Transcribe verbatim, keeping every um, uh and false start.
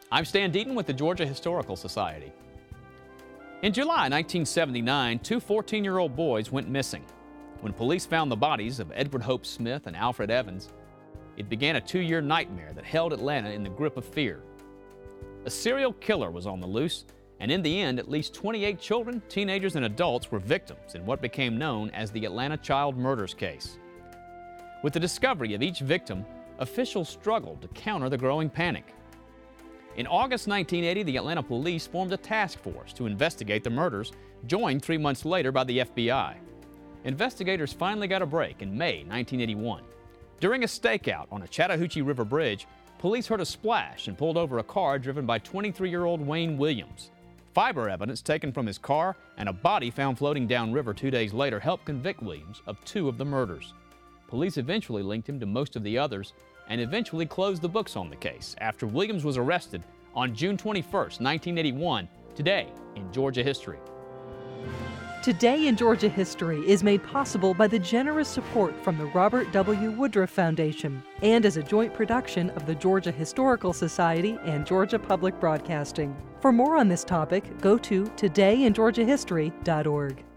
I'm Stan Deaton with the Georgia Historical Society. In July nineteen seventy-nine, two fourteen-year-old boys went missing. When police found the bodies of Edward Hope Smith and Alfred Evans, it began a two-year nightmare that held Atlanta in the grip of fear. A serial killer was on the loose, and in the end, at least twenty-eight children, teenagers, and adults were victims in what became known as the Atlanta Child Murders Case. With the discovery of each victim, officials struggled to counter the growing panic. In August nineteen eighty, the Atlanta police formed a task force to investigate the murders, joined three months later by the F B I. Investigators finally got a break in May nineteen eighty-one. During a stakeout on a Chattahoochee River bridge, police heard a splash and pulled over a car driven by twenty-three-year-old Wayne Williams. Fiber evidence taken from his car and a body found floating downriver two days later helped convict Williams of two of the murders. Police eventually linked him to most of the others and eventually closed the books on the case after Williams was arrested on June twenty-first, nineteen eighty-one, today in Georgia history. Today in Georgia History is made possible by the generous support from the Robert W. Woodruff Foundation and as a joint production of the Georgia Historical Society and Georgia Public Broadcasting. For more on this topic, go to today in georgia history dot org.